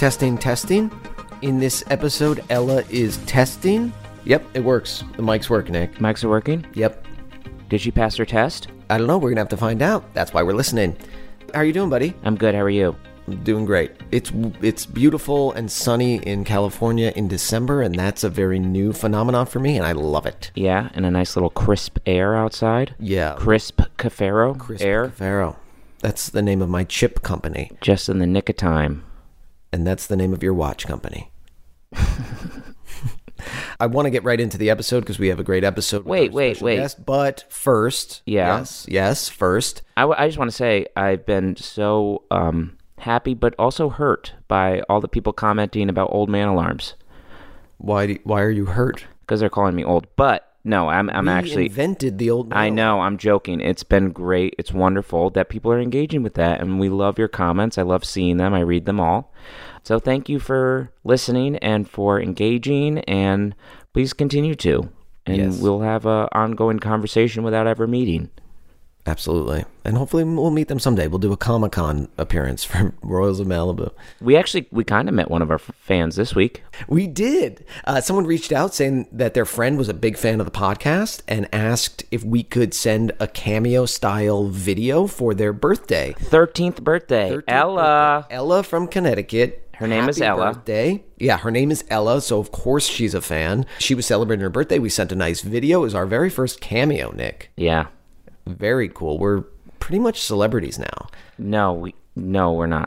Testing, testing. In this episode, Ella is testing. Yep, it works. The mic's working, Nick. Mics are working? Yep. Did she pass her test? I don't know. We're going to have to find out. That's why we're listening. How are you doing, buddy? I'm good. How are you? I'm doing great. It's beautiful and sunny in California in December, and that's a very new phenomenon for me, and I love it. Yeah, and a nice little crisp air outside. Yeah. Crisp Cafaro air. Cafaro. That's the name of my chip company. Just in the nick of time. And that's the name of your watch company. I want to get right into the episode because we have a great episode. Wait. Guest, but first, Yeah. yes, first. I just want to say I've been so happy but also hurt by all the people commenting about old man alarms. Why are you hurt? Because they're calling me old. But no, I'm We actually... invented the old man I alarm. know, I'm joking. It's been great. It's wonderful that people are engaging with that, and we love your comments. I love seeing them. I read them all. So thank you for listening and for engaging, and please continue to. And Yes. we'll have an ongoing conversation without ever meeting. Absolutely. And hopefully we'll meet them someday. We'll do a Comic-Con appearance for Royals of Malibu. We kind of met one of our fans this week. We did. Someone reached out saying that their friend was a big fan of the podcast and asked if we could send a cameo-style video for their birthday. 13th birthday. 13th Ella. birthday. Ella from Connecticut. Her name is Happy Ella. Birthday. Yeah, her name is Ella, so of course she's a fan. She was celebrating her birthday. We sent a nice video. It was our very first cameo, Nick. Yeah. Very cool. We're pretty much celebrities now. No, we're not.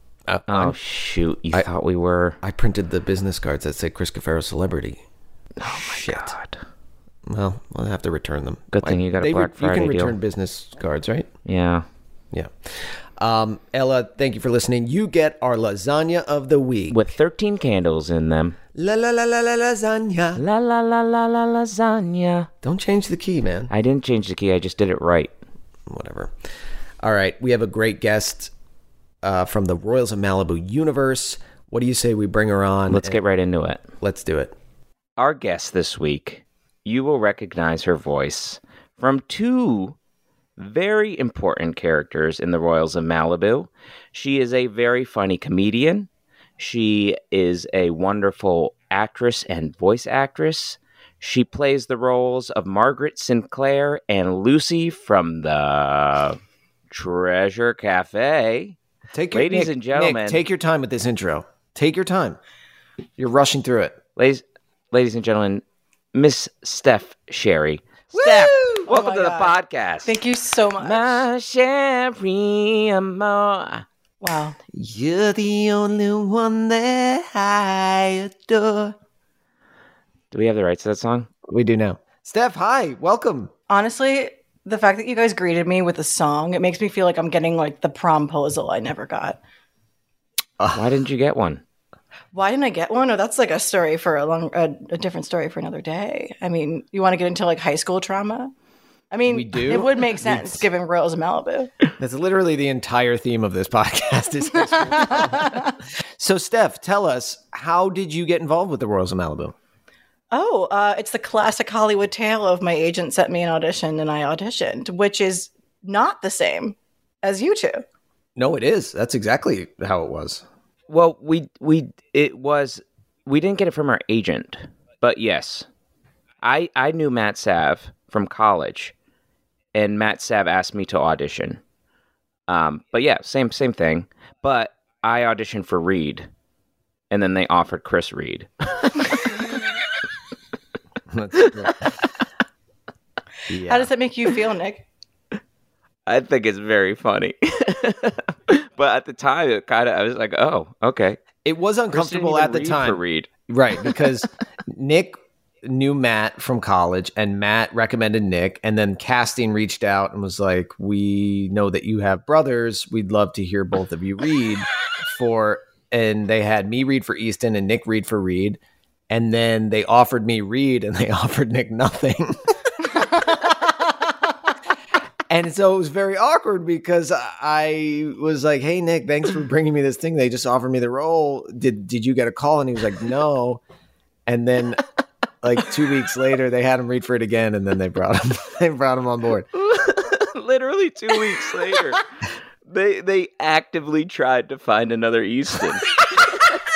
Shoot. You thought we were. I printed the business cards that say Chris Cafaro celebrity. Oh, my God. Well, I'll have to return them. Good thing you got a Black Friday You can deal. return business cards, right? Yeah. Yeah. Ella, thank you for listening. You get our lasagna of the week. With 13 candles in them. La la la la la lasagna. La la la la la lasagna. Don't change the key, man. I didn't change the key. I just did it right. Whatever. All right. We have a great guest from the Royals of Malibu universe. What do you say we bring her on? Let's get right into it. Let's do it. Our guest this week, you will recognize her voice from two very important characters in the Royals of Malibu. She is a very funny comedian. She is a wonderful actress and voice actress. She plays the roles of Margaret Sinclair and Lucy from the Treasure Cafe. Ladies and gentlemen. Nick, take your time with this intro. Take your time. You're rushing through it. Ladies and gentlemen, Miss Steph Sherry. Steph, welcome to the podcast. Thank you so much. My Sherry amor. Wow. You're the only one that I adore. Do we have the rights to that song? We do now. Steph, hi. Welcome. Honestly, the fact that you guys greeted me with a song, it makes me feel like I'm getting like the promposal I never got. Why didn't you get one? Why didn't I get one? Oh, that's like a story for a different story for another day. I mean, you want to get into like high school trauma? I mean, We do? It would make sense given Royals of Malibu. That's literally the entire theme of this podcast. So, Steph, tell us, how did you get involved with the Royals of Malibu? Oh, it's the classic Hollywood tale of my agent sent me an audition and I auditioned, which is not the same as you two. No, it is. That's exactly how it was. Well, we didn't get it from our agent, but yes, I knew Matt Sav from college, and Matt Sav asked me to audition. But yeah, same thing. But I auditioned for Reed, and then they offered Chris Reed. Yeah. How does that make you feel, Nick? I think it's very funny. But at the time, I was like, oh, okay. It was Chris didn't uncomfortable even at the read time. for Reed. Right, because Nick knew Matt from college, and Matt recommended Nick, and then casting reached out and was like, we know that you have brothers. We'd love to hear both of you read and they had me read for Easton and Nick read for Reed. And then they offered me Reed and they offered Nick nothing. And so it was very awkward because I was like, hey, Nick, thanks for bringing me this thing. They just offered me the role. Did you get a call? And he was like, no. And then like 2 weeks later, they had him read for it again. And then they brought him on board. Literally 2 weeks later, they actively tried to find another Easton.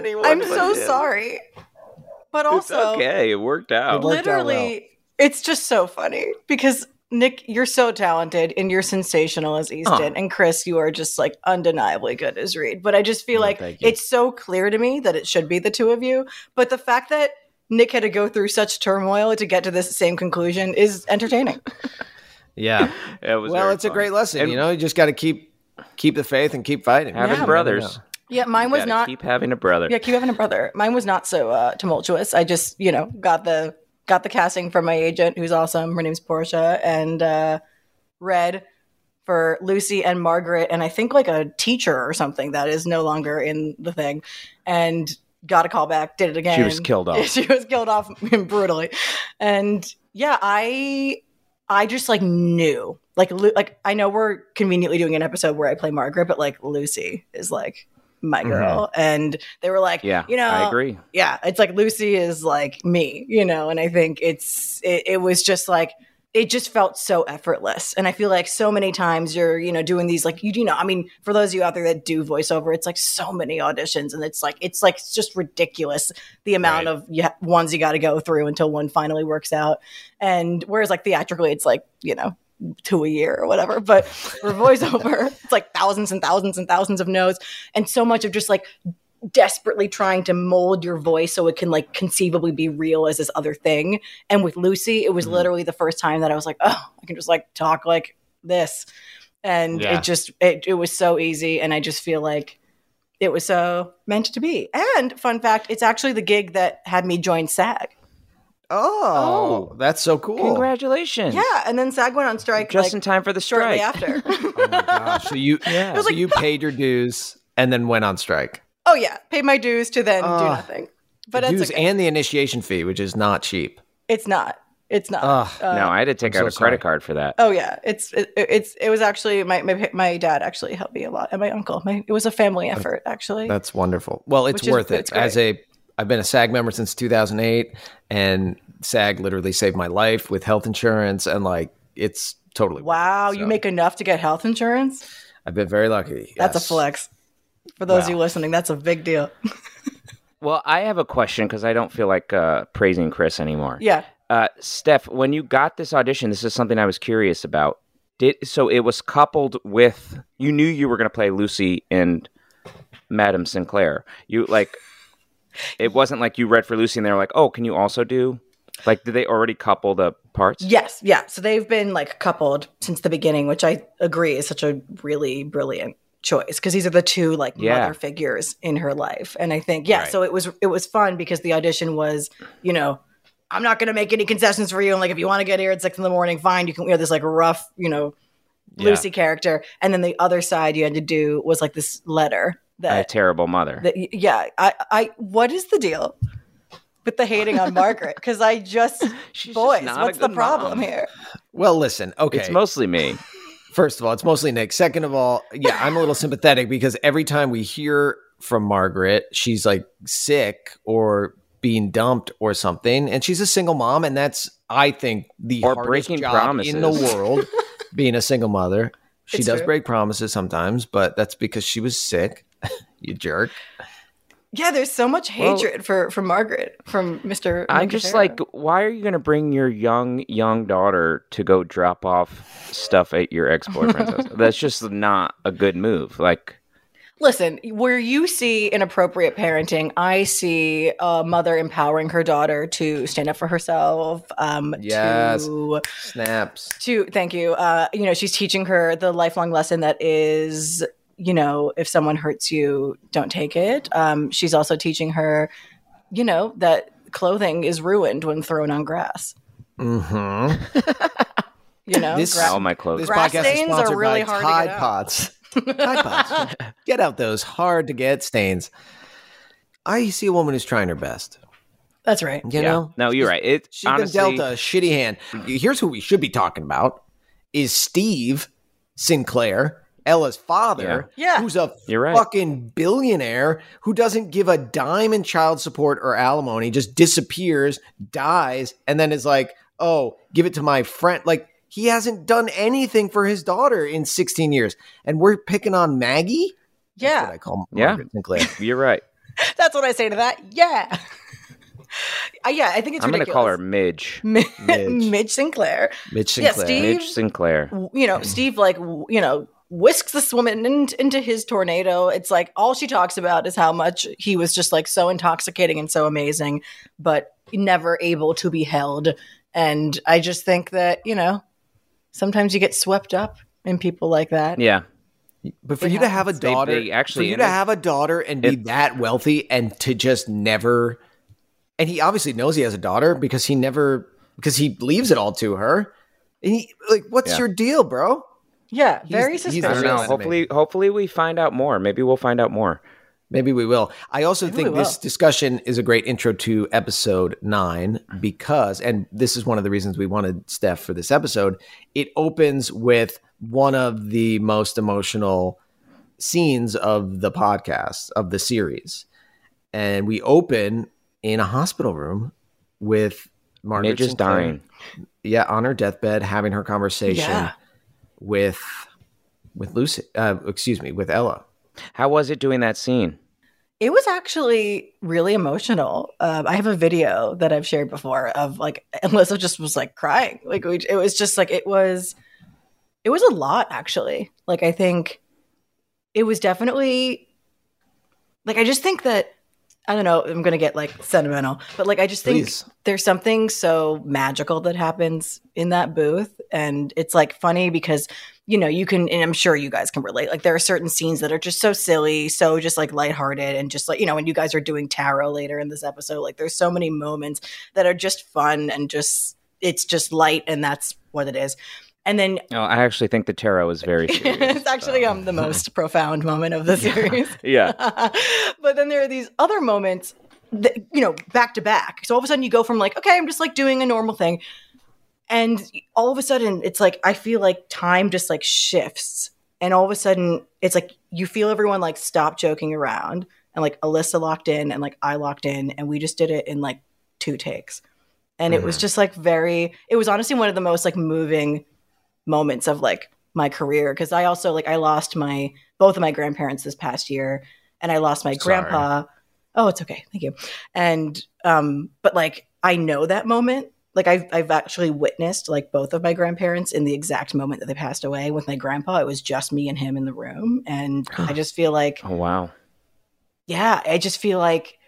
anyone. I'm but so him. sorry. But It's also, okay. It worked out. It worked out literally, it's just so funny because Nick, you're so talented and you're sensational as Easton. And Chris, you are just like undeniably good as Reed. But I just feel like thank you. it's so clear to me that it should be the two of you. But the fact that Nick had to go through such turmoil to get to this same conclusion is entertaining. Yeah. It was Well, very it's a fun. great lesson. And You know, you just got to keep the faith and keep fighting. having Yeah. brothers. Yeah, mine was Gotta not. keep having a brother. Yeah, keep having a brother. Mine was not so tumultuous. I just, got the casting from my agent, who's awesome. Her name's Portia, and read for Lucy and Margaret, and I think like a teacher or something that is no longer in the thing, and got a call back. Did it again. She was killed off. She was killed off brutally, and yeah, I just like knew, like I know we're conveniently doing an episode where I play Margaret, but like Lucy is like my girl, and they were like, Yeah, I agree. Yeah, it's like Lucy is like me, and I think it was just like it just felt so effortless. And I feel like so many times you're, doing these like I mean, for those of you out there that do voiceover, it's like so many auditions, and it's just ridiculous the amount of ones you got to go through until one finally works out. And whereas like theatrically, it's like 2 a year or whatever, but for voiceover, it's like thousands and thousands and thousands of notes, and so much of just like desperately trying to mold your voice so it can like conceivably be real as this other thing. And with Lucy, it was literally the first time that I was like, oh, I can just like talk like this, and it was so easy, and I just feel like it was so meant to be. And fun fact, it's actually the gig that had me join SAG. Oh, that's so cool. Congratulations. Yeah, and then SAG went on strike Just in time for the shortly strike. after. Oh my gosh. So you, Yeah. so you paid your dues and then went on strike. Oh yeah, paid my dues to then do nothing. But that's Dues okay. and the initiation fee, which is not cheap. It's not. It's not. No, I had to take I'm out so a credit sorry. card for that. Oh yeah, it was actually my dad actually helped me a lot, and my uncle. It was a family effort actually. That's wonderful. Well, it's Which is- worth it's it. I've been a SAG member since 2008, and SAG literally saved my life with health insurance, and like it's totally worth Wow, it. you So, make enough to get health insurance? I've been very lucky. That's a yes. flex. For those of Wow. you listening, that's a big deal. Well, I have a question because I don't feel like praising Chris anymore. Yeah. Steph, when you got this audition, this is something I was curious about. So it was coupled with, you knew you were going to play Lucy and Madame Sinclair. It wasn't like you read for Lucy and they were like, oh, can you also do, did they already couple the parts? Yes, yeah. So they've been like coupled since the beginning, which I agree is such a really brilliant choice because these are the two mother figures in her life. And I think so it was fun because the audition was, I'm not going to make any concessions for you, and if you want to get here at 6 a.m, fine, you can this rough Lucy character, and then the other side you had to do was this letter A terrible mother. I what is the deal with the hating on Margaret? Because I just She's boys, just not a what's the good problem mom. here? Well, listen, okay. It's mostly me. First of all, it's mostly Nick. Second of all, I'm a little sympathetic because every time we hear from Margaret, she's sick or being dumped or something, and she's a single mom, and that's, I think, the Or hardest breaking job promises. in the world, being a single mother. She It's does true. break promises sometimes, but that's because she was sick. You jerk. Yeah, there's so much hatred for Margaret from Mr. I'm just Nicotero. why are you going to bring your young daughter to go drop off stuff at your ex-boyfriend's house? That's just not a good move. Listen, where you see inappropriate parenting, I see a mother empowering her daughter to stand up for herself. Yes. To Snaps. thank you. She's teaching her the lifelong lesson that is, if someone hurts you, don't take it. She's also teaching her, that clothing is ruined when thrown on grass. Mm-hmm. All my clothes. This Grass podcast is stains are sponsored really by hard to Tide get out. Pods. Tide Pods. Get out those hard to get stains. I see a woman who's trying her best. That's right. You know? No, you're right. She's Honestly, been dealt a shitty hand. Here's who we should be talking about is Steve Sinclair, Ella's father, Yeah. who's a You're right. fucking billionaire who doesn't give a dime in child support or alimony, just disappears, dies, and then is like, oh, give it to my friend. He hasn't done anything for his daughter in 16 years. And we're picking on Maggie? That's what Yeah. I call Yeah. Margaret Sinclair. You're right. That's what I say to that. Yeah. Yeah, I think it's I'm going to ridiculous. call her Midge. Midge Sinclair. Mitch Yeah, Sinclair. Steve. Midge Sinclair. Steve, like, whisks this woman into his tornado. It's like all she talks about is how much he was just like so intoxicating and so amazing, but never able to be held. And I just think that, sometimes you get swept up in people like that. Yeah. But for you to have a daughter, for you to have a daughter and be that wealthy and to just never, and he obviously knows he has a daughter because he leaves it all to her. And he, like, what's your deal, bro? Yeah, very suspicious. I don't know. Hopefully we find out more. Maybe we'll find out more. Maybe we will. I also think this discussion is a great intro to episode 9 because, and this is one of the reasons we wanted Steph for this episode, it opens with one of the most emotional scenes of the podcast, of the series. And we open in a hospital room with Margaret Midge is dying. Yeah, on her deathbed, having her conversation with Lucy, with Ella. How was it doing that scene? It was actually really emotional. I have a video that I've shared before of like Alyssa just was like crying. Like it was just like it was a lot actually. Like I think it was definitely like I just think that I don't know. I'm gonna get like sentimental, but like I just think there's something so magical that happens in that booth, and it's like funny because you can, and I'm sure you guys can relate. Like there are certain scenes that are just so silly, so just like lighthearted, and just like when you guys are doing tarot later in this episode, like there's so many moments that are just fun and just it's just light, and that's what it is. And then I actually think the tarot is very serious. It's actually the most profound moment of the series. Yeah. But then there are these other moments that, back to back. So all of a sudden you go from like, okay, I'm just like doing a normal thing. And all of a sudden it's like, I feel like time just like shifts. And all of a sudden it's like, you feel everyone like stop joking around, and like Alyssa locked in and like I locked in, and we just did it in like 2 takes. And it was just like it was honestly one of the most like moving moments of like my career, because I also like I lost both of my grandparents this past year, and I lost my grandpa. Oh, it's okay, thank you. And but like I know that moment. Like I've actually witnessed like both of my grandparents in the exact moment that they passed away. With my grandpa, it was just me and him in the room, and I just feel like, oh wow, yeah, I just feel like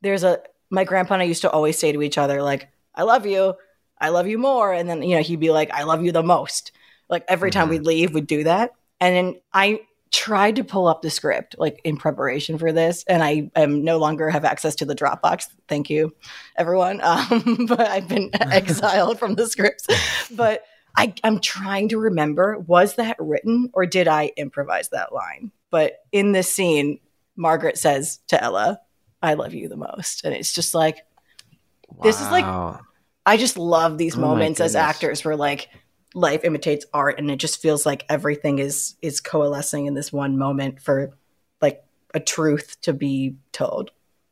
my grandpa and I used to always say to each other like, I love you more, and then he'd be like, I love you the most. Like every time we'd leave, we'd do that. And then I tried to pull up the script like in preparation for this, and I no longer have access to the Dropbox. Thank you, everyone. But I've been exiled from the scripts. But I'm trying to remember, was that written or did I improvise that line? But in this scene, Margaret says to Ella, I love you the most. And it's just like, this is like, I just love these moments as actors where like, life imitates art, and it just feels like everything is coalescing in this one moment for like a truth to be told.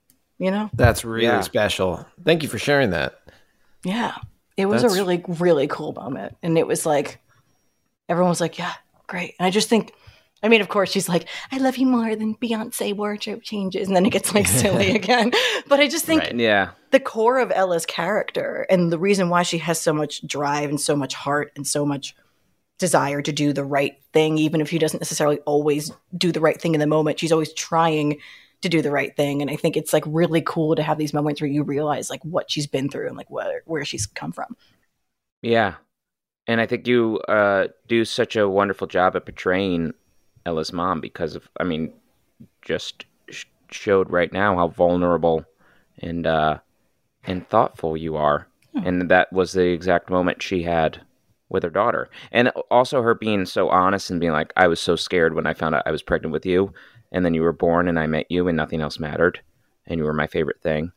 That's really special. Thank you for sharing that. Yeah, it was a really, really cool moment, and it was like everyone was like, yeah, great. And I just think, I mean, of course, she's like, I love you more than Beyonce wardrobe changes. And then it gets like silly again. But I just think the core of Ella's character and the reason why she has so much drive and so much heart and so much desire to do the right thing, even if she doesn't necessarily always do the right thing in the moment, she's always trying to do the right thing. And I think it's like really cool to have these moments where you realize like what she's been through and like where she's come from. Yeah. And I think you do such a wonderful job at portraying Ella's mom because of, I mean, just showed right now how vulnerable and thoughtful you are. And that was the exact moment she had with her daughter. And also her being so honest and being like, I was so scared when I found out I was pregnant with you. And then you were born and I met you and nothing else mattered. And you were my favorite thing.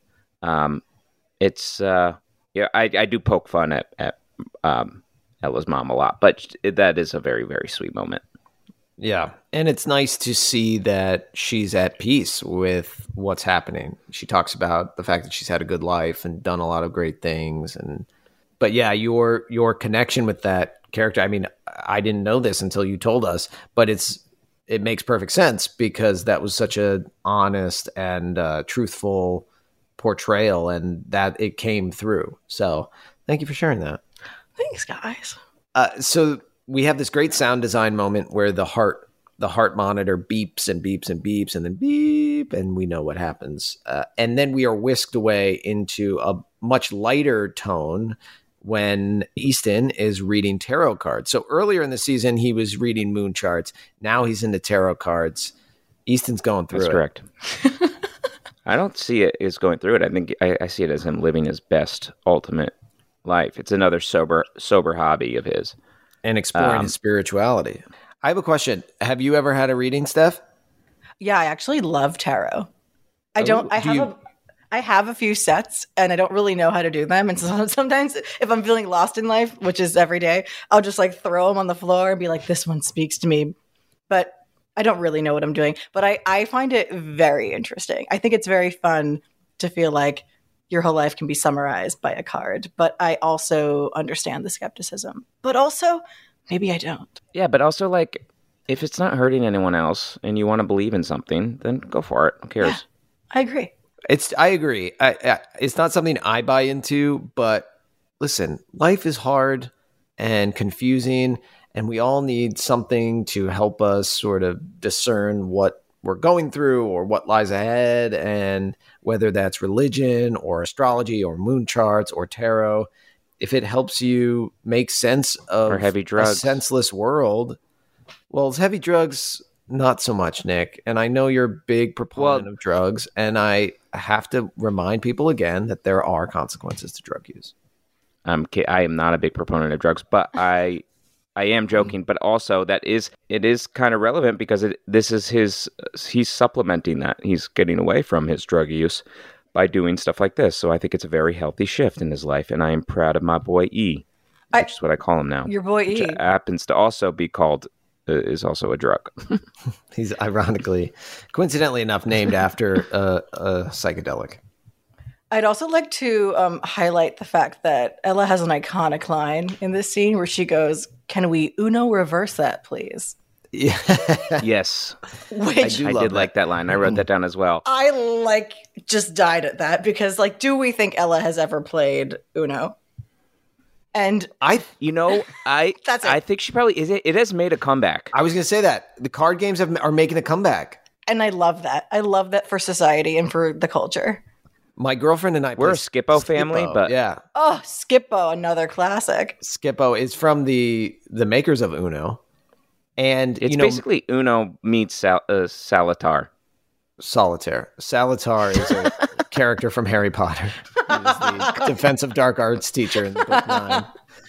It's, I do poke fun at Ella's mom a lot, but that is a very, very sweet moment. Yeah. And it's nice to see that she's at peace with what's happening. She talks about the fact that she's had a good life and done a lot of great things. But yeah, your connection with that character, I mean, I didn't know this until you told us, but it's it makes perfect sense because that was such a honest and truthful portrayal, and that it came through. So thank you for sharing that. Thanks, guys. So we have this great sound design moment where the heart monitor beeps and beeps and beeps and then beep, and we know what happens. And then we are whisked away into a much lighter tone when Easton is reading tarot cards. So earlier in the season, he was reading moon charts. Now he's into tarot cards. Easton's going through That's it. correct. I don't see it as going through it. I think I see it as him living his best ultimate life. It's another sober hobby of his. And exploring his spirituality. I have a question. Have you ever had a reading, Steph? Yeah, I actually love tarot. I have a few sets and I don't really know how to do them. And so sometimes if I'm feeling lost in life, which is every day, I'll just like throw them on the floor and be like, this one speaks to me. But I don't really know what I'm doing. But I find it very interesting. I think it's very fun to feel like your whole life can be summarized by a card. But I also understand the skepticism. But also, maybe I don't. Yeah, but also like if it's not hurting anyone else and you want to believe in something, then go for it. Who cares? Yeah, I agree. I agree. It's not something I buy into, but listen, life is hard and confusing, and we all need something to help us sort of discern what we're going through or what lies ahead, and whether that's religion or astrology or moon charts or tarot, if it helps you make sense of or heavy drugs. A senseless world. Well, heavy drugs, not so much, Nick. And I know you're a big proponent of drugs, and I have to remind people again that there are consequences to drug use. I am not a big proponent of drugs, but I am joking. But also it is kind of relevant because he's supplementing that. He's getting away from his drug use by doing stuff like this. So I think it's a very healthy shift in his life, and I am proud of my boy E, which is what I call him now. Your boy E. Which happens to also be called, is also a drug. He's coincidentally enough, named after a psychedelic. I'd also like to highlight the fact that Ella has an iconic line in this scene where she goes, "Can we Uno reverse that, please?" Yeah. Yes. Which I did like that line. I wrote that down as well. I just died at that because do we think Ella has ever played Uno? And that's it. I think she probably is. It has made a comeback. I was going to say that the card games are making a comeback, and I love that. I love that for society and for the culture. My girlfriend and I. We're a Skippo family, but yeah. Oh, Skippo, another classic. Skippo is from the makers of Uno, and it's basically Uno meets Salatar. Solitaire. Salatar is a character from Harry Potter. He was the defensive dark arts teacher in book 9.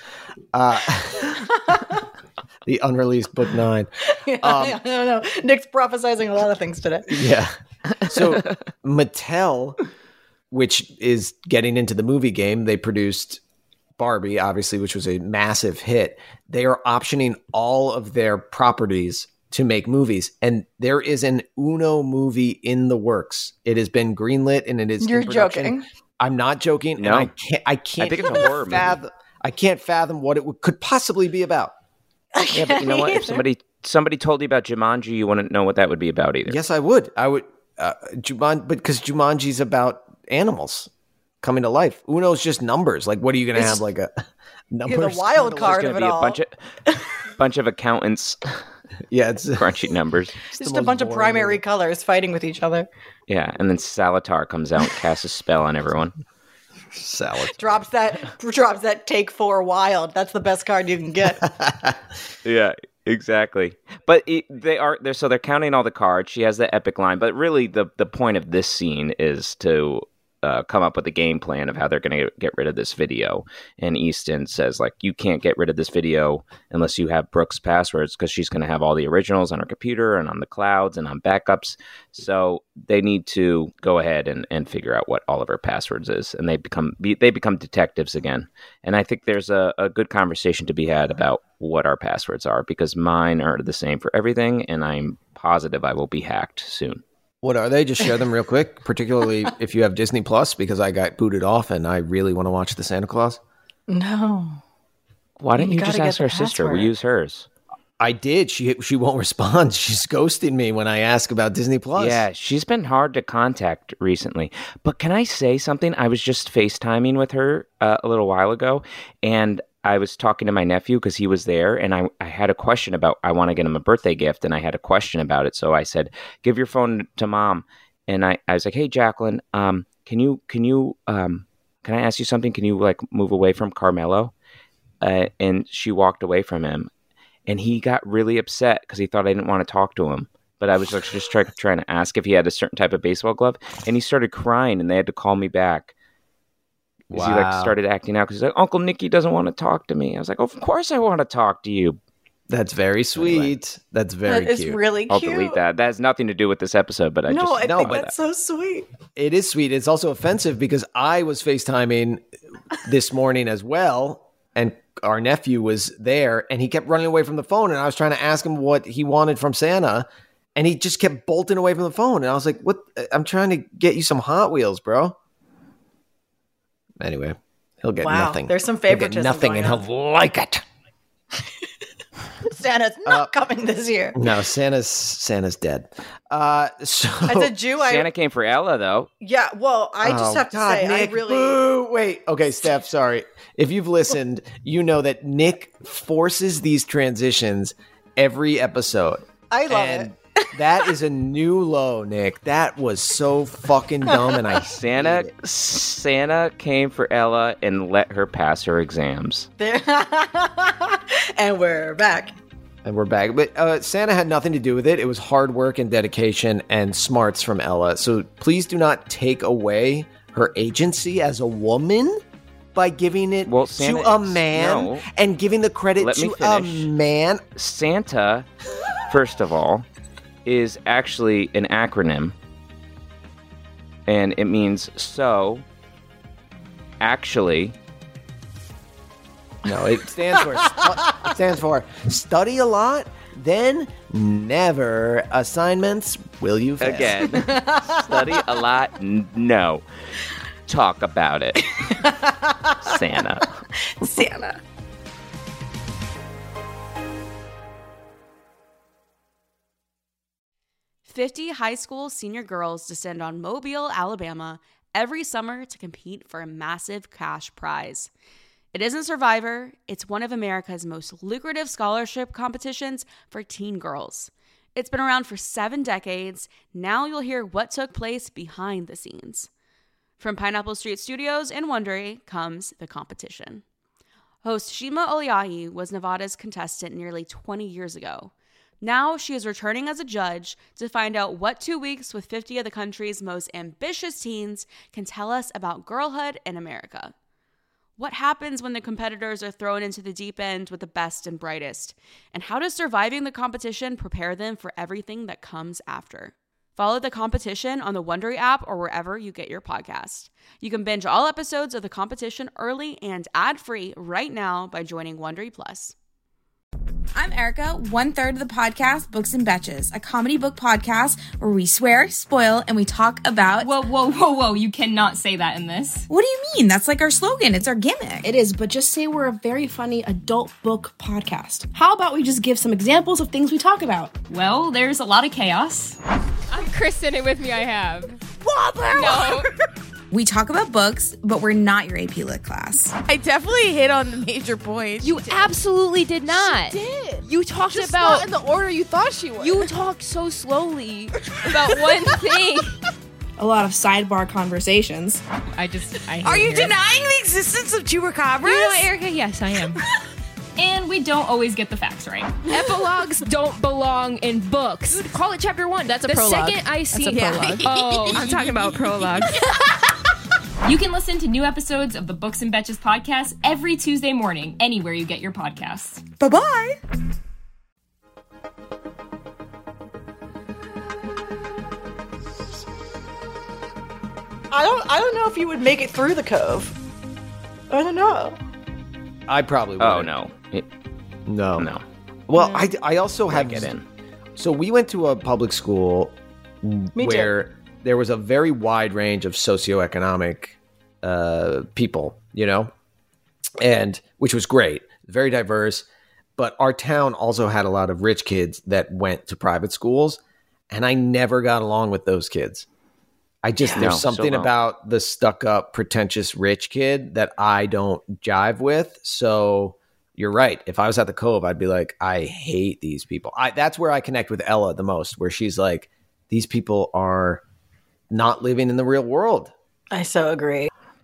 The unreleased book 9. I don't know. Nick's prophesizing a lot of things today. Yeah. So Mattel, which is getting into the movie game, they produced Barbie, obviously, which was a massive hit. They are optioning all of their properties to make movies, and there is an Uno movie in the works. It has been greenlit, and it is. You're in production. joking? I'm not joking. No, and I can't. I think it's a horror movie. I can't fathom what it could possibly be about. Yeah, but you know what? If somebody told you about Jumanji, you wouldn't know what that would be about either. Yes, I would. Jumanji, because Jumanji's about animals coming to life. Uno's just numbers. Like, what are you going to have? Like a numbers? The wild card of it all. Bunch of accountants. Yeah, it's crunchy numbers. Just a bunch of primary colors fighting with each other. Yeah, and then Salatar comes out and casts a spell on everyone. Salad drops that take 4 wild. That's the best card you can get. Yeah, exactly. But they're counting all the cards. She has the epic line, but really the point of this scene is to come up with a game plan of how they're going to get rid of this video. And Easton says, like, you can't get rid of this video unless you have Brooke's passwords, because she's going to have all the originals on her computer and on the clouds and on backups. So they need to go ahead and figure out what all of her passwords is. And they become detectives again. And I think there's a good conversation to be had about what our passwords are, because mine are the same for everything. And I'm positive I will be hacked soon. What are they? Just share them real quick, particularly if you have Disney Plus, because I got booted off and I really want to watch the Santa Claus. No. Why didn't you just ask her sister? We use hers. I did. She won't respond. She's ghosting me when I ask about Disney Plus. Yeah, she's been hard to contact recently. But can I say something? I was just FaceTiming with her a little while ago, and I was talking to my nephew because he was there, and I had a question about, I want to get him a birthday gift, and I had a question about it. So I said, give your phone to Mom. And I was like, hey, Jacqueline, can I ask you something? Can you like move away from Carmelo? And she walked away from him. And he got really upset because he thought I didn't want to talk to him. But I was like, just trying to ask if he had a certain type of baseball glove. And he started crying, and they had to call me back. Wow. He like started acting out because he's like, Uncle Nicky doesn't want to talk to me. I was like, of course I want to talk to you. That's very sweet. Anyway, that's very cute. That is really cute. I'll delete that. That has nothing to do with this episode, but I think that's so sweet. It is sweet. It's also offensive because I was FaceTiming this morning as well, and our nephew was there, and he kept running away from the phone, and I was trying to ask him what he wanted from Santa, and he just kept bolting away from the phone, and I was like, what? I'm trying to get you some Hot Wheels, bro. Anyway, he'll get nothing. There's some favoritism. He'll get nothing, and he'll like it. Santa's not coming this year. No, Santa's dead. So as a Jew, Santa came for Ella, though. Yeah, well, I just have to say, Nick, I really... Boo! Wait, okay, Steph, sorry. If you've listened, you know that Nick forces these transitions every episode. I love it. That is a new low, Nick. That was so fucking dumb, and I Santa came for Ella and let her pass her exams. And we're back. But Santa had nothing to do with it. It was hard work and dedication and smarts from Ella. So please do not take away her agency as a woman by giving it to a man and giving the credit to a man. Santa, first of all, is actually an acronym, and it means actually. No, it stands for study a lot, then never. Assignments, will you fail? Again, study a lot, no. Talk about it. Santa. 50 high school senior girls descend on Mobile, Alabama every summer to compete for a massive cash prize. It isn't Survivor, it's one of America's most lucrative scholarship competitions for teen girls. It's been around for 7 decades. Now you'll hear what took place behind the scenes. From Pineapple Street Studios in Wondery comes The Competition. Host Shima Oliahi was Nevada's contestant nearly 20 years ago. Now she is returning as a judge to find out what 2 weeks with 50 of the country's most ambitious teens can tell us about girlhood in America. What happens when the competitors are thrown into the deep end with the best and brightest? And how does surviving the competition prepare them for everything that comes after? Follow The Competition on the Wondery app or wherever you get your podcast. You can binge all episodes of The Competition early and ad-free right now by joining Wondery Plus. I'm Erica, 1/3 of the podcast Books and Betches, a comedy book podcast where we swear, spoil, and we talk about... Whoa, you cannot say that in this. What do you mean? That's like our slogan. It's our gimmick. It is, but just say we're a very funny adult book podcast. How about we just give some examples of things we talk about? Well, there's a lot of chaos. I'm Kristen, and with me I have... Wobber! No. We talk about books, but we're not your AP Lit class. I definitely hit on the major points. You absolutely did not. She did. You talked just about... not in the order you thought she would. You talked so slowly about one thing. A lot of sidebar conversations. Are you denying the existence of chupacabras? You know, Erica, yes, I am. And we don't always get the facts right. Epilogues don't belong in books. Call it chapter 1. That's a prologue. The second I see... That's a prologue. Oh, I'm talking about prologues. You can listen to new episodes of the Books and Betches podcast every Tuesday morning, anywhere you get your podcasts. Bye-bye! I don't know if you would make it through the cove. I don't know. I probably would. Oh, no. No. Well, I also have... get in. So we went to a public school where there was a very wide range of socioeconomic people, you know, and which was great, very diverse. but our town also had a lot of rich kids that went to private schools, and I never got along with those kids. There's something about the stuck-up, pretentious rich kid that I don't jive with. So you're right. If I was at the Cove, I'd be like, I hate these people. That's where I connect with Ella the most, where she's like, these people are not living in the real world. I so agree.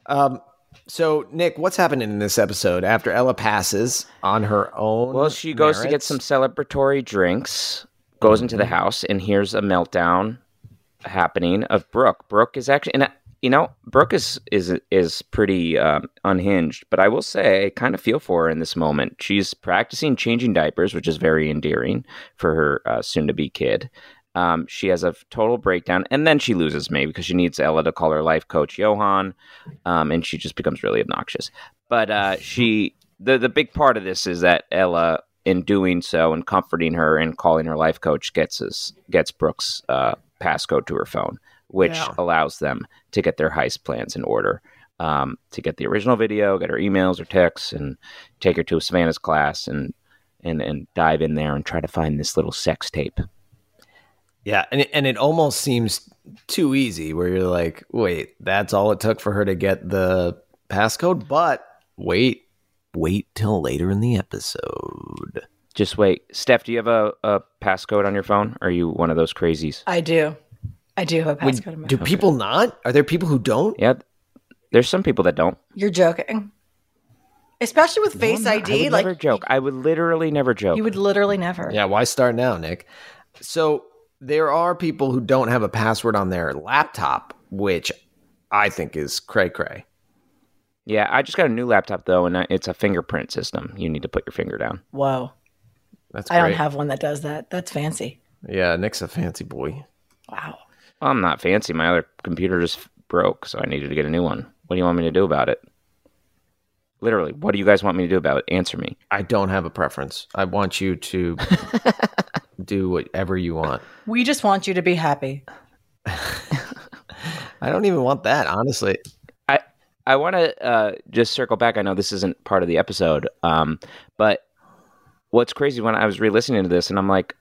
So, Nick, what's happening in this episode after Ella passes on her own? Well, she goes to get some celebratory drinks, goes into the house, and here's a meltdown happening of Brooke. Brooke is actually, and Brooke is pretty unhinged, but I will say I kind of feel for her in this moment. She's practicing changing diapers, which is very endearing for her soon-to-be kid. She has a total breakdown, and then she loses me because she needs Ella to call her life coach Johan, and she just becomes really obnoxious. But the big part of this is that Ella, in doing so and comforting her and calling her life coach, gets Brooke's passcode to her phone, which allows them to get their heist plans in order, to get the original video, get her emails or texts, and take her to Savannah's class and dive in there and try to find this little sex tape. Yeah, and it almost seems too easy where you're like, wait, that's all it took for her to get the passcode? But wait till later in the episode. Just wait. Steph, do you have a passcode on your phone? Or are you one of those crazies? I do have a passcode on my phone. Do people not? Are there people who don't? Yeah, there's some people that don't. You're joking. Especially with Face ID. I would never joke. I would literally never joke. You would literally never. Yeah, why start now, Nick? So there are people who don't have a password on their laptop, which I think is cray-cray. Yeah, I just got a new laptop, though, and it's a fingerprint system. You need to put your finger down. Whoa. That's great. I don't have one that does that. That's fancy. Yeah, Nick's a fancy boy. Wow. Well, I'm not fancy. My other computer just broke, so I needed to get a new one. What do you want me to do about it? Literally, what do you guys want me to do about it? Answer me. I don't have a preference. I want you to do whatever you want. We just want you to be happy. I don't even want that, honestly. I want to just circle back. I know this isn't part of the episode, but what's crazy when I was re-listening to this, and I'm like,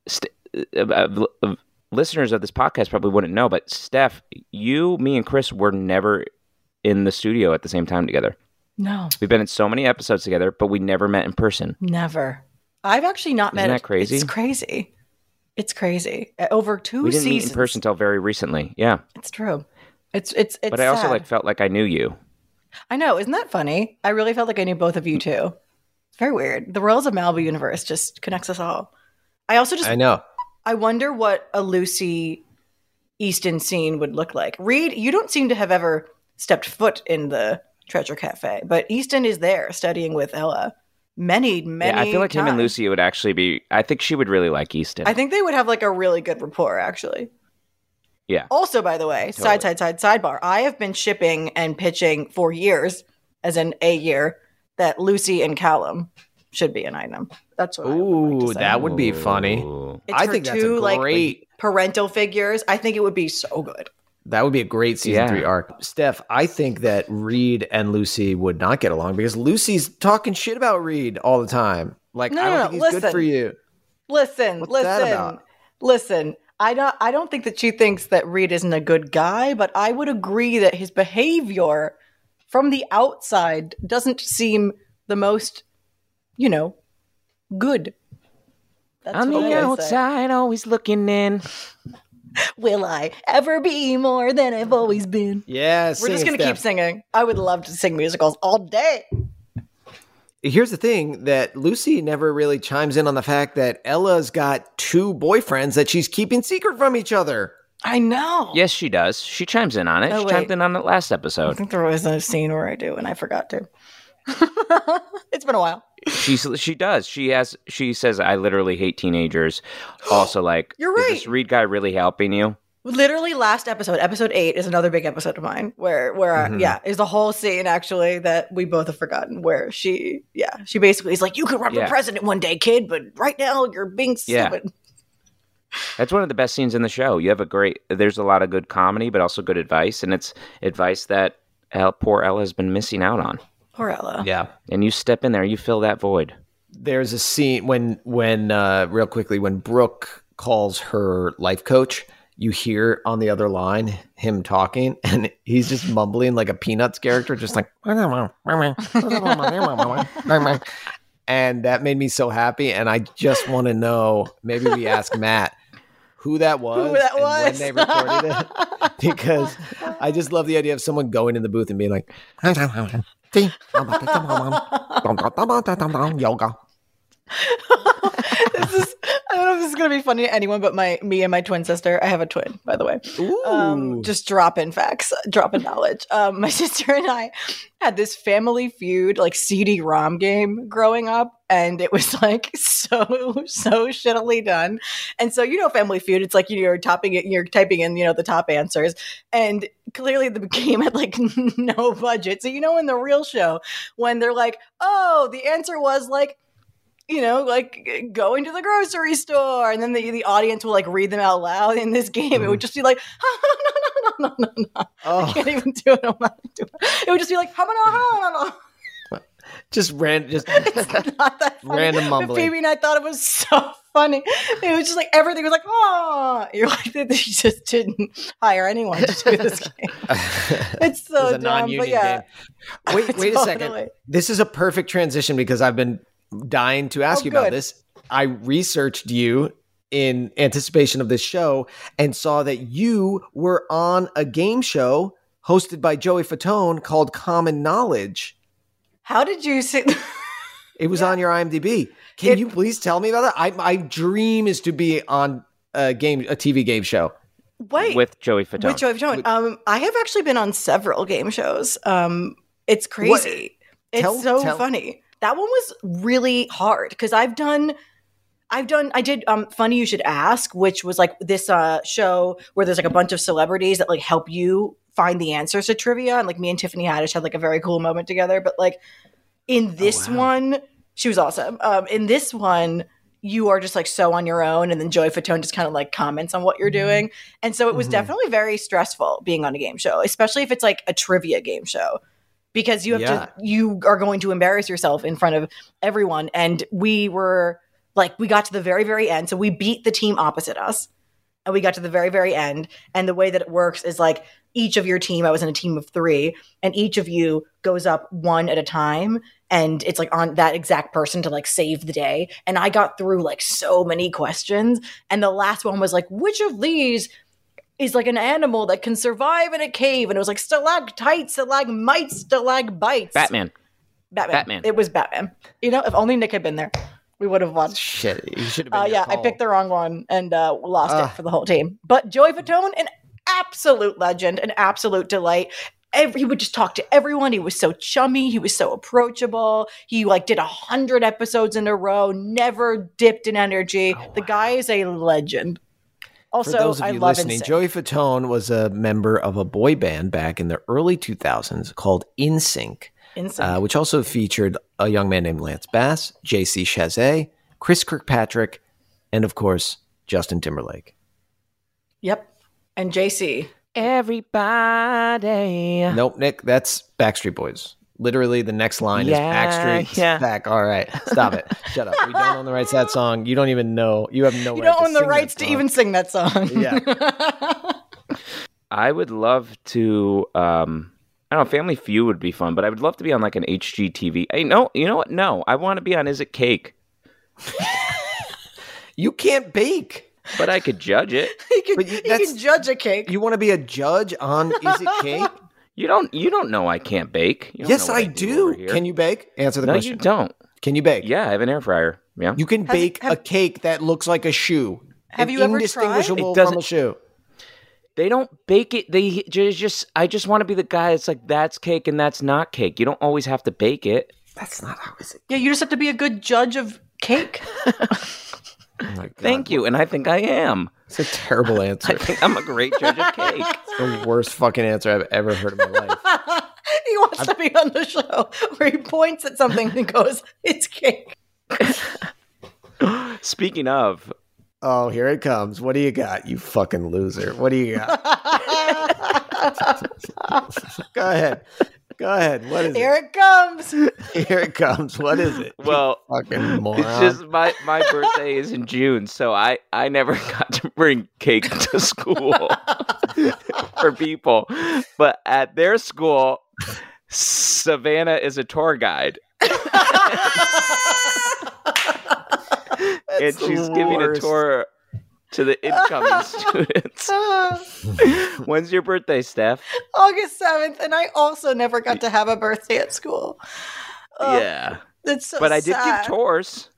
listeners of this podcast probably wouldn't know, but Steph, you, me, and Chris were never in the studio at the same time together. No. We've been in so many episodes together, but we never met in person. Never. I've actually not met. Isn't that crazy? It's crazy. It's crazy. Over 2 seasons. We didn't meet in person until very recently. Yeah. It's true. It's But I also felt like I knew you. I know. Isn't that funny? I really felt like I knew both of you too. It's very weird. The Royals of Malibu universe just connects us all. I know. I wonder what a Lucy Easton scene would look like. Reed, you don't seem to have ever stepped foot in the Treasure Cafe, but Easton is there studying with Ella many Yeah, I feel like times. him and Lucy would actually be. I think she would really like Easton. I think they would have like a really good rapport, actually. Yeah. Also, by the way, Totally. sidebar. I have been shipping and pitching for years, as in a year, that Lucy and Callum should be an item. That's what I would like to say. That would be funny. It's I for think that's a two, great parental figures. I think it would be so good. That would be a great season 3 arc. Steph, I think that Reed and Lucy would not get along because Lucy's talking shit about Reed all the time. Like, I don't think he's good for you. Listen. that about? Listen. I don't think that she thinks that Reed isn't a good guy, but I would agree that his behavior from the outside doesn't seem the most, good. That's On what the I say. outside, always looking in. Will I ever be more than I've always been? Yeah, We're just going to keep singing. I would love to sing musicals all day. Here's the thing that Lucy never really chimes in on the fact that Ella's got 2 boyfriends that she's keeping secret from each other. I know. Yes, she does. She chimes in on it. Oh, She wait. chimed in on it last I episode. think there was a scene where I do, and I forgot to. It's been a while. She does. She says, "I literally hate teenagers." Also, like, You're right. Is this Reed guy really helping you? Literally last episode 8 is another big episode of mine where is the whole scene actually that we both have forgotten where she basically is like, you could run for president one day, kid, but right now you're being stupid. That's one of the best scenes in the show. You have there's a lot of good comedy, but also good advice, and it's advice that poor Ella has been missing out on. Poor Ella. Yeah. And you step in there, you fill that void. there's a scene when real quickly, when Brooke calls her life coach, you hear on the other line him talking, and he's just mumbling like a Peanuts character, just like, and that made me so happy. And I just want to know, maybe we ask Matt who that was, and when they recorded it, because I just love the idea of someone going in the booth and being like, yoga. I don't know if this is going to be funny to anyone but me and my twin sister. I have a twin, by the way. Just dropping facts, dropping knowledge. My sister and I had this Family Feud like CD-ROM game growing up, and it was like so shittily done. And so, you know, Family Feud, it's like you're typing in, the top answers, and clearly the game had like no budget. So, you know, in the real show, when they're like, oh, the answer was like, you know, like going to the grocery store, and then the audience will like read them out loud. In this game, it would just be like, no. I can't even do it. I'm not doing it. It would just be like, no. Just random mumbling. But Phoebe and I thought it was so funny. It was just like everything was like, oh, you're like, they just didn't hire anyone to do this game. It's so a dumb, but yeah. Game. Wait a second. This is a perfect transition because I've been dying to ask you about this. I researched you in anticipation of this show and saw that you were on a game show hosted by Joey Fatone called Common Knowledge. How did you see? It was on your IMDb. Can you please tell me about that? My dream is to be on a TV game show. Wait, with Joey Fatone. With Joey Fatone. I have actually been on several game shows. It's crazy. It's so funny. That one was really hard because I did Funny You Should Ask, which was like this show where there's like a bunch of celebrities that like help you find the answers to trivia. And like me and Tiffany Haddish had like a very cool moment together. But like in this one, she was awesome. In this one, you are just like so on your own. And then Joey Fatone just kind of like comments on what you're doing. And so it was definitely very stressful being on a game show, especially if it's like a trivia game show. Because you are going to embarrass yourself in front of everyone. And we got to the very, very end. So we beat the team opposite us. And we got to the very, very end. And the way that it works is like each of your team, I was in a team of 3, and each of you goes up one at a time. And it's like on that exact person to like save the day. And I got through like so many questions. And the last one was like, which of these is like an animal that can survive in a cave? And it was like stalactites, stalagmites, stalagmites. Batman. It was Batman. You know, if only Nick had been there, we would have won. Shit, you should have been. I picked the wrong one and lost it for the whole team. But Joey Fatone, an absolute legend, an absolute delight. He would just talk to everyone. He was so chummy. He was so approachable. He like did 100 episodes in a row, never dipped in energy. The guy is a legend. Also, for those of you listening, Joey Fatone was a member of a boy band back in the early 2000s called NSYNC, which also featured a young man named Lance Bass, J.C. Chazet, Chris Kirkpatrick, and of course, Justin Timberlake. Yep. And J.C. Everybody. Nope, Nick, that's Backstreet Boys. Literally, the next line is Backstreet's back. All right, stop it. Shut up. We don't own the rights to that song. You don't even know. You have no right to sing that song. You don't own the rights to even sing that song. Yeah. I would love to, I don't know, Family Feud would be fun, but I would love to be on like an HGTV. You know what? No, I want to be on Is It Cake? You can't bake. But I could judge it. You can judge a cake. You want to be a judge on Is It Cake? You don't know I can't bake. Yes, I do. Can you bake? Answer the question. No, you don't. Can you bake? Yeah, I have an air fryer. Yeah. You can bake a cake that looks like a shoe. Have you ever tried? Indistinguishable from a shoe. They don't bake it. I just want to be the guy that's like, that's cake and that's not cake. You don't always have to bake it. That's not how is it. Yeah, you just have to be a good judge of cake. Oh Thank you, and I think I am. It's a terrible answer. I think I'm a great judge of cake. The worst fucking answer I've ever heard in my life. He wants to be on the show where he points at something and goes, "It's cake." Speaking of, oh, here it comes. What do you got, you fucking loser? What do you got? Go ahead. Go ahead. What is Here it comes. it? Here it comes. What is it? Well, Fucking moron. it's just my birthday is in June, so I never got to bring cake to school for people. But at their school, Savannah is a tour guide. And she's giving a tour to the incoming students. When's your birthday, Steph? August 7th, and I also never got to have a birthday at school. Yeah. That's so But I did sad. give tours.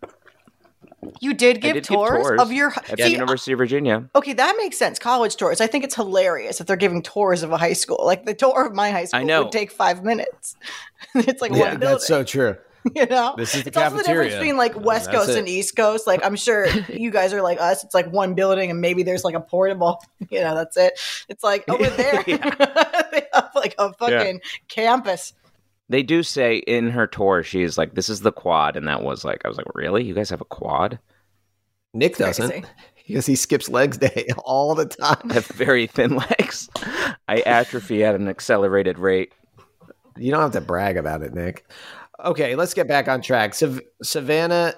You did give tours of your at the University of Virginia. Okay, that makes sense. College tours. I think it's hilarious if they're giving tours of a high school. Like the tour of my high school would take 5 minutes. It's like one building. That's so true. You know, This is the it's also the difference cafeteria. between like West Coast and East Coast. Like I'm sure you guys are like us. It's like one building and maybe there's like a portable. You know, that's it. It's like over there they have like a fucking campus. They do say in her tour, she's like, "This is the quad," and that was like, I was like, "Really? You guys have a quad?" Nick doesn't. Crazy. Because he skips legs day all the time. I have very thin legs. I atrophy at an accelerated rate. You don't have to brag about it, Nick. Okay, let's get back on track. Savannah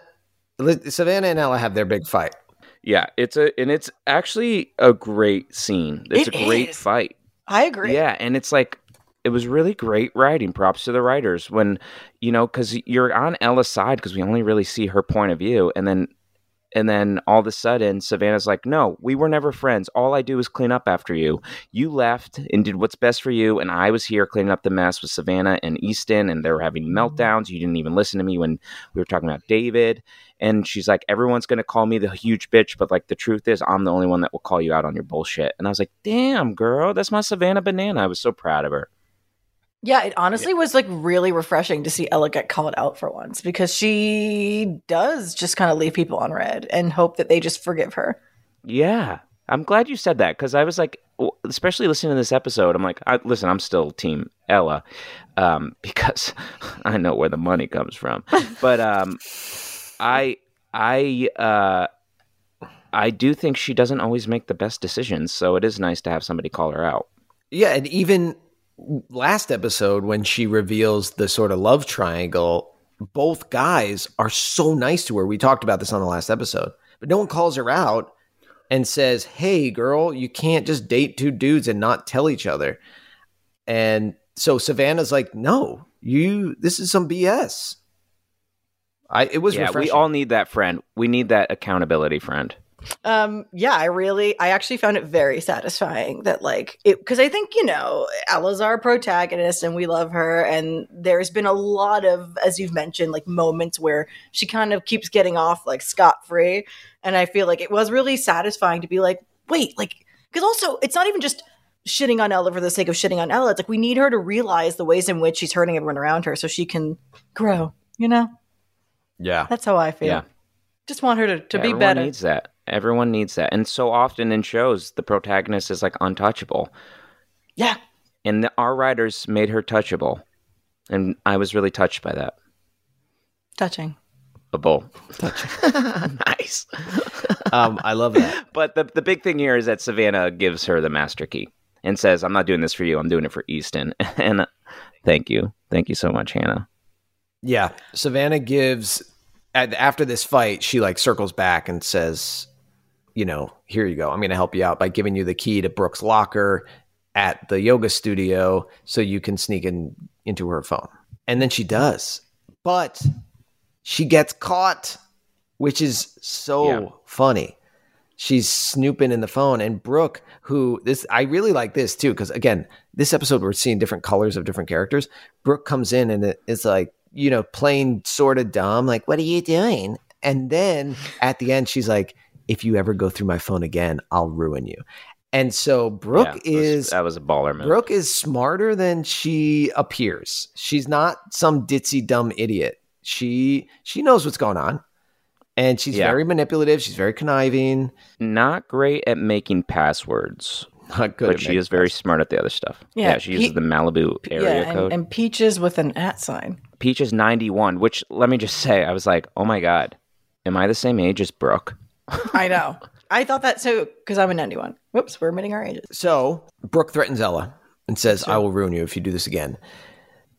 and Ella have their big fight. Yeah, it's actually a great scene. It's a great fight. I agree. Yeah, and it's like it was really great writing. Props to the writers when, because you're on Ella's side because we only really see her point of view, and then all of a sudden Savannah's like, "No, we were never friends. All I do is clean up after you. You left and did what's best for you, and I was here cleaning up the mess with Savannah and Easton, and they were having meltdowns. You didn't even listen to me when we were talking about David." And she's like, "Everyone's going to call me the huge bitch, but like the truth is I'm the only one that will call you out on your bullshit." And I was like, "Damn, girl, that's my Savannah banana." I was so proud of her. Yeah, it honestly was like really refreshing to see Ella get called out for once because she does just kind of leave people on red and hope that they just forgive her. Yeah, I'm glad you said that because I was like, especially listening to this episode, I'm like, listen, I'm still team Ella because I know where the money comes from. But I do think she doesn't always make the best decisions, so it is nice to have somebody call her out. Yeah, and even last episode when she reveals the sort of love triangle, both guys are so nice to her. We talked about this on the last episode, but no one calls her out and says, "Hey girl, you can't just date two dudes and not tell each other." And so Savannah's like, "No, this is some BS." It was refreshing. We all need that friend. We need that accountability friend. Yeah, I actually found it very satisfying that because I think, Ella's our protagonist and we love her. And there's been a lot of, as you've mentioned, like moments where she kind of keeps getting off like scot-free. And I feel like it was really satisfying to be like, wait, because also it's not even just shitting on Ella for the sake of shitting on Ella. It's like, we need her to realize the ways in which she's hurting everyone around her so she can grow, Yeah. That's how I feel. Yeah. Just want her to be Everyone better. needs that. Everyone needs that. And so often in shows, the protagonist is like untouchable. Yeah. And our writers made her touchable. And I was really touched by that. Touching. A bull. Touching. Nice. I love that. But the big thing here is that Savannah gives her the master key and says, "I'm not doing this for you. I'm doing it for Easton." And thank you. Thank you so much, Hannah. Yeah. Savannah gives, after this fight, she circles back and says, "Here you go. I'm going to help you out by giving you the key to Brooke's locker at the yoga studio so you can sneak into her phone." And then she does. But she gets caught, which is so funny. She's snooping in the phone, and Brooke, I really like this too, because again, this episode we're seeing different colors of different characters. Brooke comes in and it's like, playing sort of dumb, like, "What are you doing?" And then at the end, she's like, "If you ever go through my phone again, I'll ruin you." And so Brooke that was a baller move. Brooke is smarter than she appears. She's not some ditzy dumb idiot. She knows what's going on. And she's very manipulative. She's very conniving. Not great at making passwords. Not good. But she is very smart at the other stuff. Yeah, she uses the Malibu area code. And Peaches with an @ Peaches 91, which let me just say, I was like, oh my God, am I the same age as Brooke? I know. I thought that too, because I'm a 91. Whoops, we're admitting our ages. So Brooke threatens Ella and says, "I will ruin you if you do this again."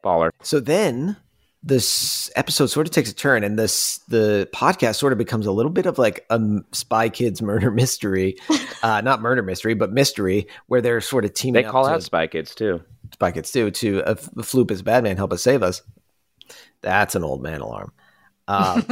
Baller. So then this episode sort of takes a turn, and the podcast sort of becomes a little bit of like a Spy Kids murder mystery. Not murder mystery, but mystery, where they're sort of teaming They up call to out Spy Kids too. Spy Kids too, to Floop is Batman, help us save us. That's an old man alarm. No,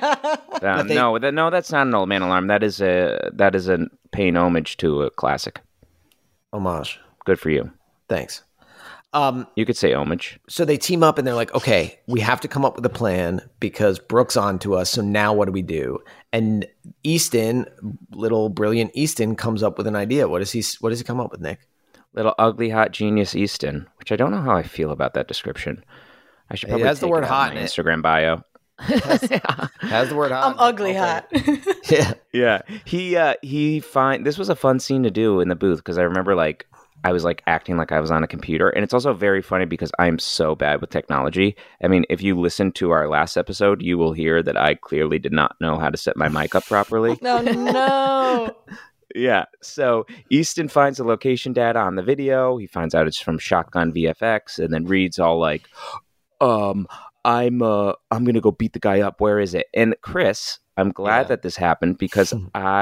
that's not an old man alarm. That is a paying homage to a classic. Homage. Good for you. Thanks. You could say homage. So they team up and they're like, okay, we have to come up with a plan because Brooke's on to us. So now what do we do? And Easton, little brilliant Easton, comes up with an idea. What does he come up with, Nick? Little ugly hot genius Easton, which I don't know how I feel about that description. I should probably has the take word it out hot of my in it. Instagram bio. Has the word hot. I'm ugly hot. Yeah. Yeah. This was a fun scene to do in the booth because I remember I was acting like I was on a computer, and it's also very funny because I'm so bad with technology. I mean, if you listen to our last episode, you will hear that I clearly did not know how to set my mic up properly. No. Yeah. So Easton finds the location data on the video. He finds out it's from Shotgun VFX, and then reads all like, I'm gonna go beat the guy up. Where is it? And Chris, I'm glad that this happened because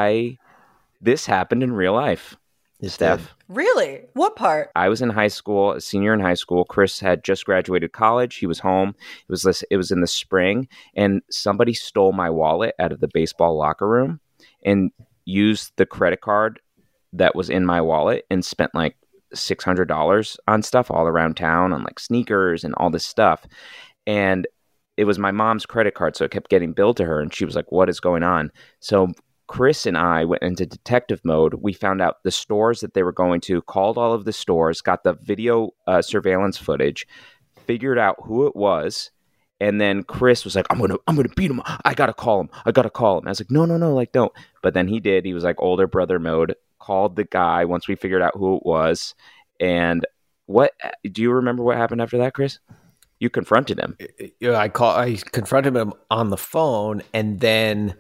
this happened in real life. Steph. Really? What part? I was in high school, a senior in high school. Chris had just graduated college. He was home. It was in the spring, and somebody stole my wallet out of the baseball locker room and used the credit card that was in my wallet and spent like $600 on stuff all around town, on like sneakers and all this stuff. And it was my mom's credit card, so it kept getting billed to her, and she was like, what is going on? So Chris and I went into detective mode. We found out the stores that they were going to, called all of the stores, got the video surveillance footage, figured out who it was, and then Chris was like, I'm gonna beat him. I gotta call him. I was like, no, don't. But then he did. He was like older brother mode, called the guy once we figured out who it was. And do you remember what happened after that, Chris? You confronted him. Yeah, I confronted him on the phone, and then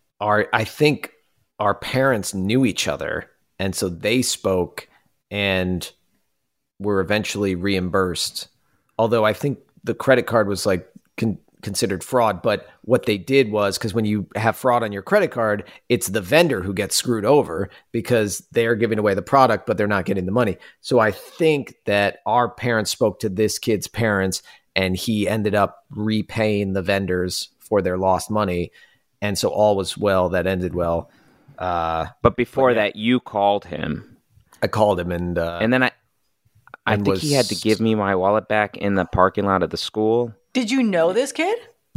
I think our parents knew each other, and so they spoke and were eventually reimbursed. Although I think the credit card was like considered fraud, but what they did was, because when you have fraud on your credit card, it's the vendor who gets screwed over because they're giving away the product, but they're not getting the money. So I think that our parents spoke to this kid's parents, and he ended up repaying the vendors for their lost money. And so all was well that ended well. But before that, you called him. I called him, and then I think he had to give me my wallet back in the parking lot of the school. Did you know this kid?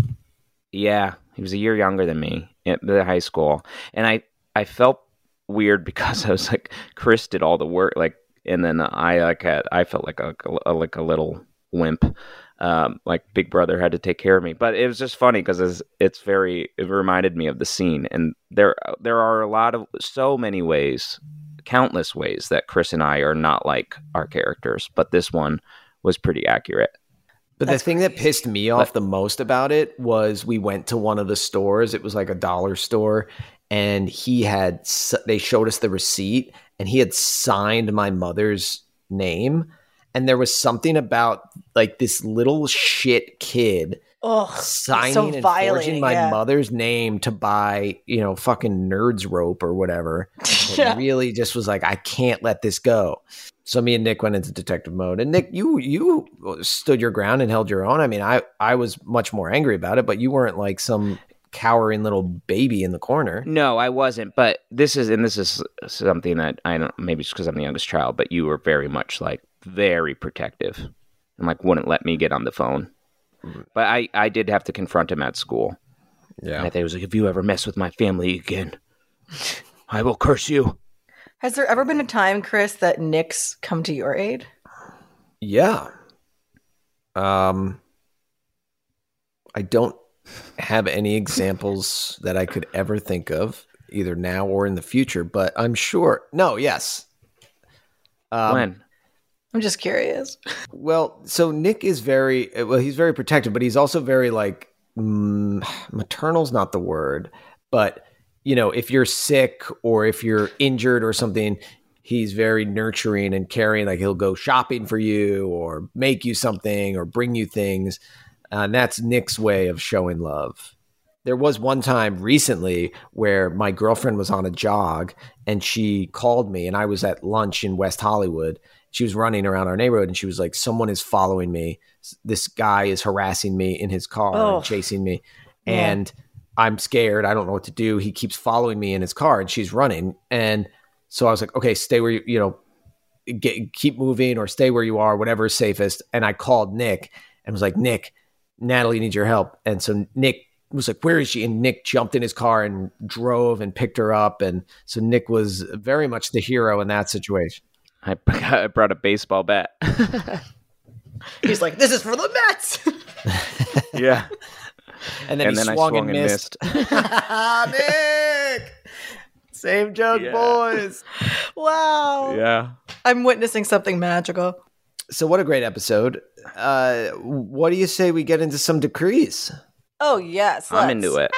Yeah, he was a year younger than me at the high school, and I felt weird because I was like, Chris did all the work, and then I felt like a little wimp. Like Big Brother had to take care of me, but it was just funny because it reminded me of the scene, and there are so many ways, countless ways that Chris and I are not like our characters, but this one was pretty accurate. But the thing that pissed me off the most about it was we went to one of the stores. It was like a dollar store, and they showed us the receipt, and he had signed my mother's name. And there was something about like this little shit kid signing and forging my mother's name to buy, fucking Nerds Rope or whatever. It really just was like, I can't let this go. So me and Nick went into detective mode. And Nick, you stood your ground and held your own. I mean, I was much more angry about it, but you weren't like some cowering little baby in the corner. No, I wasn't. But this is something that I don't, maybe it's because I'm the youngest child, but you were very much like, very protective and like wouldn't let me get on the phone. But I did have to confront him at school. Yeah. And I think it was like, if you ever mess with my family again, I will curse you. Has there ever been a time, Chris, that Nick's come to your aid? Yeah. I don't have any examples that I could ever think of, either now or in the future, but I'm sure. No, yes. When? I'm just curious. Well, so Nick is he's very protective, but he's also very like, maternal's not the word, but if you're sick or if you're injured or something, he's very nurturing and caring. Like he'll go shopping for you or make you something or bring you things. And that's Nick's way of showing love. There was one time recently where my girlfriend was on a jog and she called me, and I was at lunch in West Hollywood. She was running around our neighborhood and she was like, someone is following me. This guy is harassing me in his car and chasing me. Yeah. And I'm scared. I don't know what to do. He keeps following me in his car and she's running. And so I was like, okay, stay where keep moving or stay where you are, whatever is safest. And I called Nick and was like, Nick, Natalie needs your help. And so Nick was like, where is she? And Nick jumped in his car and drove and picked her up. And so Nick was very much the hero in that situation. I brought a baseball bat. He's like, this is for the Mets. Yeah. And then he swung and missed. Nick! Same joke, boys. Wow. Yeah. I'm witnessing something magical. So what a great episode. What do you say we get into some decrees? Oh, yes. I'm into it.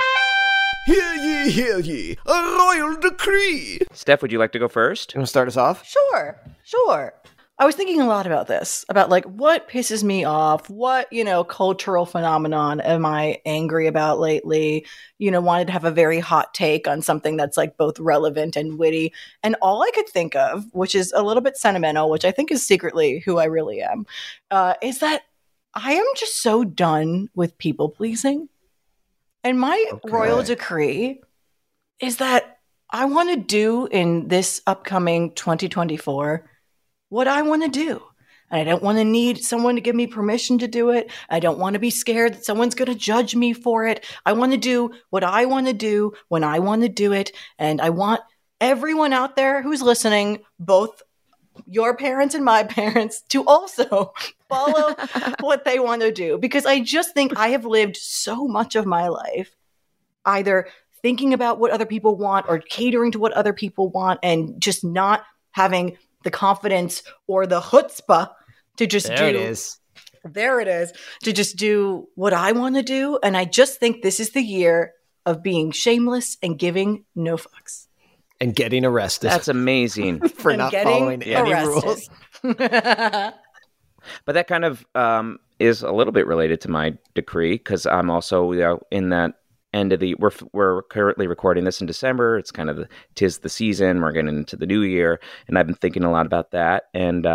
Hear ye, a royal decree. Steph, would you like to go first? You want to start us off? Sure. I was thinking a lot about this, about like what pisses me off, what, cultural phenomenon am I angry about lately, wanted to have a very hot take on something that's like both relevant and witty. And all I could think of, which is a little bit sentimental, which I think is secretly who I really am, is that I am just so done with people pleasing. And my royal decree is that I want to do in this upcoming 2024 what I want to do. And I don't want to need someone to give me permission to do it. I don't want to be scared that someone's going to judge me for it. I want to do what I want to do when I want to do it. And I want everyone out there who's listening, both your parents and my parents, to also follow what they want to do. Because I just think I have lived so much of my life either thinking about what other people want or catering to what other people want and just not having the confidence or the chutzpah to just There it is. To just do what I want to do. And I just think this is the year of being shameless and giving no fucks. And getting arrested. That's amazing. For not following any rules. But that kind of is a little bit related to my decree, because I'm also in that end of the we're currently recording this in December. It's kind of tis the season. We're getting into the new year, and I've been thinking a lot about that. And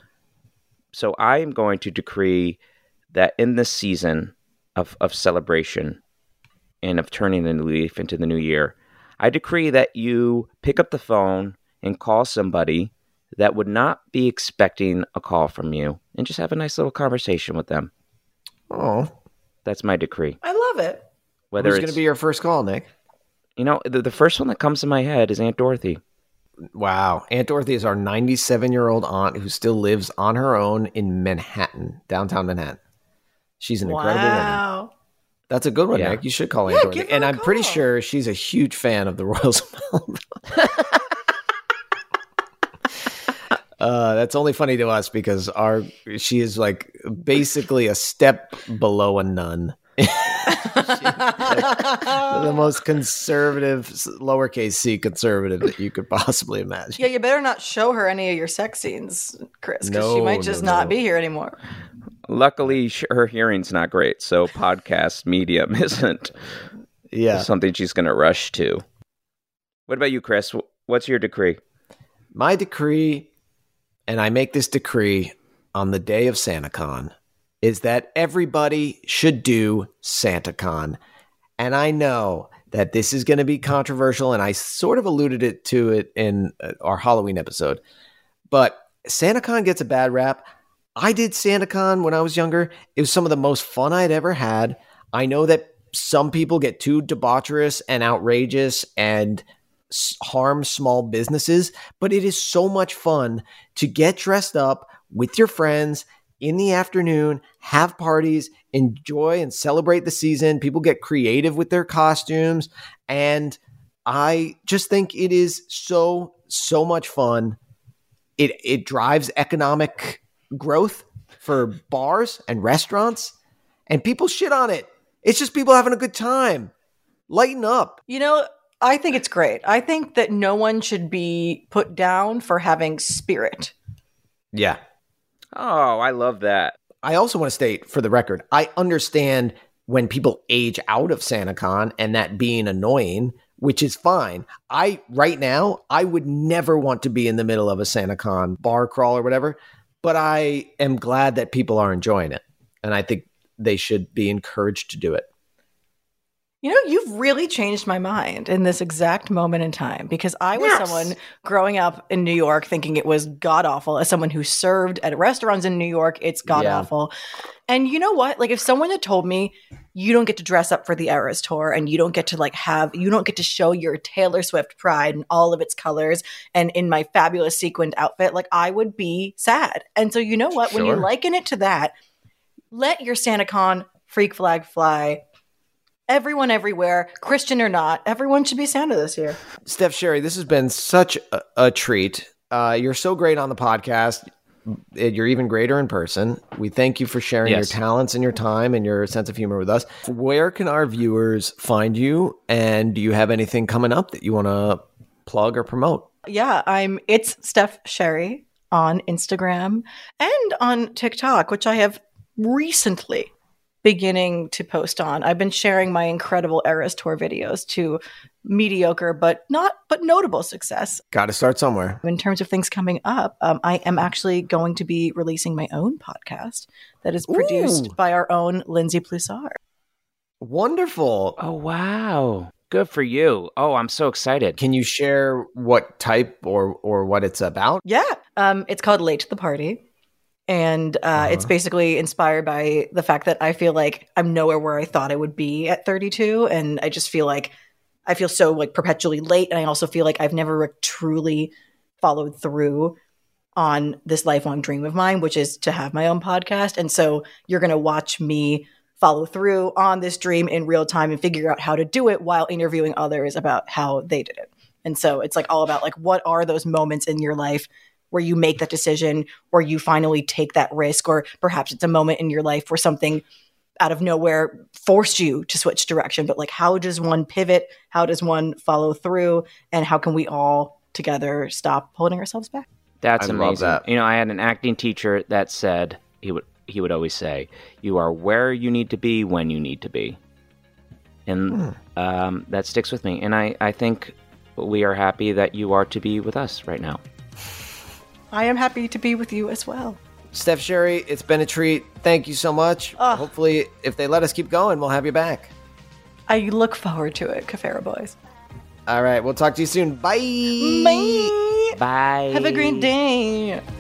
so I am going to decree that in this season of celebration and of turning the new leaf into the new year, I decree that you pick up the phone and call somebody that would not be expecting a call from you and just have a nice little conversation with them. Oh, that's my decree. I love it. Who's going to be your first call, Nick? The first one that comes to my head is Aunt Dorothy. Wow. Aunt Dorothy is our 97-year-old aunt who still lives on her own in Manhattan, downtown Manhattan. She's an incredible woman. That's a good one, Nick. You should call Aunt Dorothy. And I'm pretty sure she's a huge fan of the Royals of Malibu. That's only funny to us because she is like basically a step below a nun. The most conservative, lowercase c conservative that you could possibly imagine. Yeah, you better not show her any of your sex scenes, Chris, because she might just not be here anymore. Luckily, her hearing's not great, so podcast medium isn't something she's going to rush to. What about you, Chris? What's your decree? My decree, and I make this decree on the day of SantaCon, is that everybody should do SantaCon. And I know that this is going to be controversial, and I sort of alluded to it in our Halloween episode. But SantaCon gets a bad rap. I did SantaCon when I was younger. It was some of the most fun I'd ever had. I know that some people get too debaucherous and outrageous and harm small businesses, but it is so much fun to get dressed up with your friends in the afternoon, have parties, enjoy and celebrate the season. People get creative with their costumes. And I just think it is so much fun. It drives economic growth for bars and restaurants, and people shit on it. It's just people having a good time. Lighten up. You know, I think it's great. I think that no one should be put down for having spirit. Yeah. Oh, I love that. I also want to state for the record, I understand when people age out of SantaCon and that being annoying, which is fine. Right now, I would never want to be in the middle of a SantaCon bar crawl or whatever, but I am glad that people are enjoying it. And I think they should be encouraged to do it. You know, you've really changed my mind in this exact moment in time, because I was someone growing up in New York thinking it was god-awful. As someone who served at restaurants in New York, it's god-awful. And you know what? Like, if someone had told me you don't get to dress up for the Eras Tour and you don't get to you don't get to show your Taylor Swift pride in all of its colors and in my fabulous sequined outfit, like, I would be sad. And so you know what? When you liken it to that, let your SantaCon freak flag fly. Everyone everywhere, Christian or not, everyone should be Santa this year. Steph Sherry, this has been such a treat. You're so great on the podcast. You're even greater in person. We thank you for sharing your talents and your time and your sense of humor with us. Where can our viewers find you? And do you have anything coming up that you want to plug or promote? Yeah, it's Steph Sherry on Instagram and on TikTok, which I have recently beginning to post on. I've been sharing my incredible Eras Tour videos to mediocre but notable success. Got to start somewhere. In terms of things coming up, I am actually going to be releasing my own podcast that is produced by our own Lindsay Plusar. Wonderful. Oh, wow. Good for you. Oh, I'm so excited. Can you share what type or what it's about? Yeah. It's called Late to the Party. And it's basically inspired by the fact that I feel like I'm nowhere where I thought I would be at 32. And I just feel like I feel so like perpetually late. And I also feel like I've never truly followed through on this lifelong dream of mine, which is to have my own podcast. And so you're going to watch me follow through on this dream in real time and figure out how to do it while interviewing others about how they did it. And so it's like all about like, what are those moments in your life where you make that decision, or you finally take that risk, or perhaps it's a moment in your life where something out of nowhere forced you to switch direction. But like, how does one pivot? How does one follow through? And how can we all together stop holding ourselves back? That's amazing. Love that. You know, I had an acting teacher that said, he would always say, you are where you need to be when you need to be. And that sticks with me. And I think we are happy that you are to be with us right now. I am happy to be with you as well. Steph Sherry, it's been a treat. Thank you so much. Hopefully, if they let us keep going, we'll have you back. I look forward to it, Cafera Boys. All right, we'll talk to you soon. Bye. Bye. Bye. Have a great day.